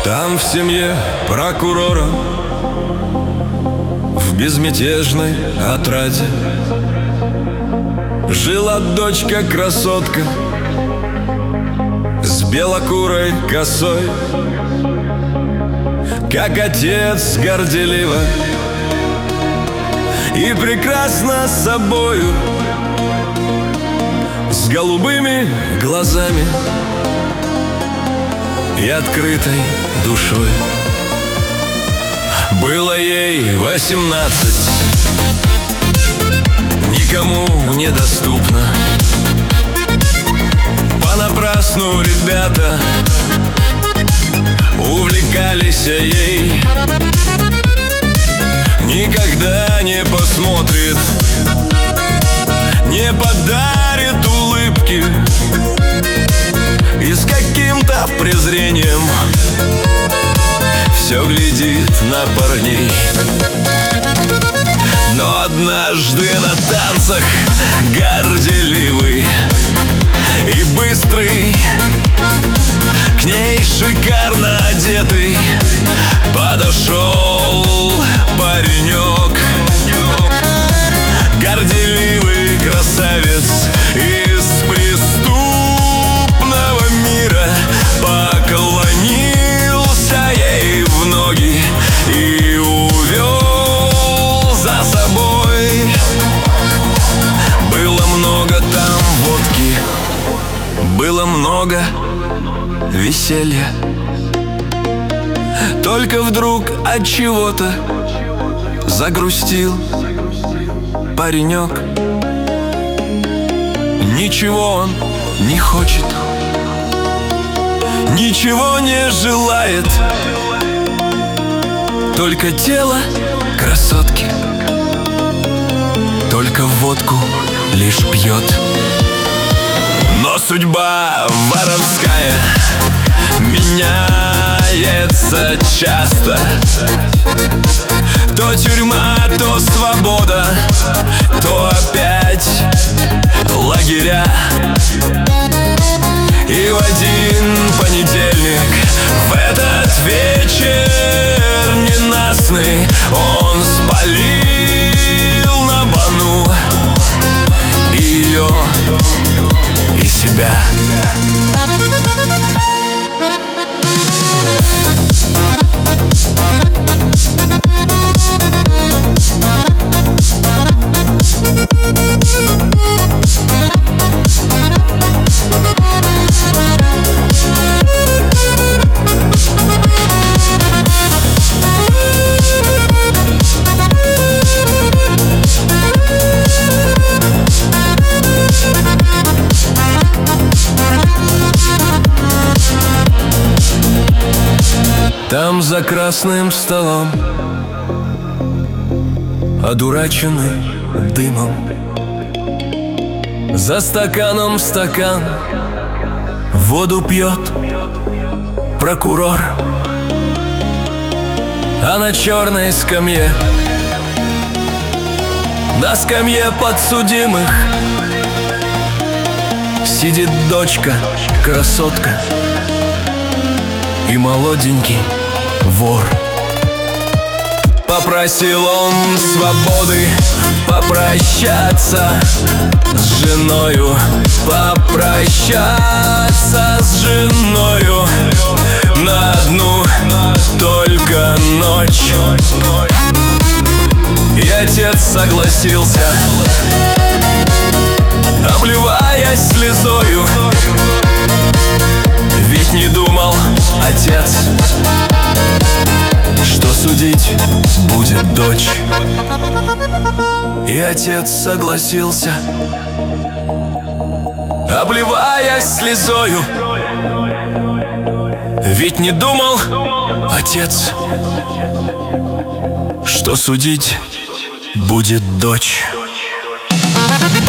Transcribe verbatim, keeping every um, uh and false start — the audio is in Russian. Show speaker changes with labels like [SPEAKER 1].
[SPEAKER 1] Там в семье прокурора, в безмятежной отраде, жила дочка-красотка с белокурой косой. Как отец горделиво и прекрасна собою, с голубыми глазами и открытой душой. Было ей восемнадцать, никому недоступно. Понапрасну ребята увлекались ей. Никогда не посмотрит, не подарит улыбки, и с каким-то презрением все глядит на парней. Но однажды на танцах горделивый и быстрый, к ней шикарно одетый, подошел паренек. Горделивый красавец из преступного мира поклонился ей в ноги и увел за собой. Было много там водки, было много веселья. Только вдруг от чего-то загрустил паренек. Ничего он не хочет, ничего не желает, только тело красотки, только водку лишь пьет. Но судьба воровская меняется часто. То тюрьма, то свобода, то опять лагеря. И в один понедельник, в этот вечер ненастный, он спалил на бану ее и себя. Там за красным столом, одураченный дымом, за стаканом стакан воду пьет прокурор. А на черной скамье, на скамье подсудимых, сидит дочка, красотка и молоденький вор. Попросил он свободы попрощаться с женою, попрощаться с женою на одну только ночь. И отец согласился, обливаясь слезою. Ведь не думал отец, что судить будет дочь. И отец согласился, обливаясь слезою. Ведь не думал отец, что судить будет дочь.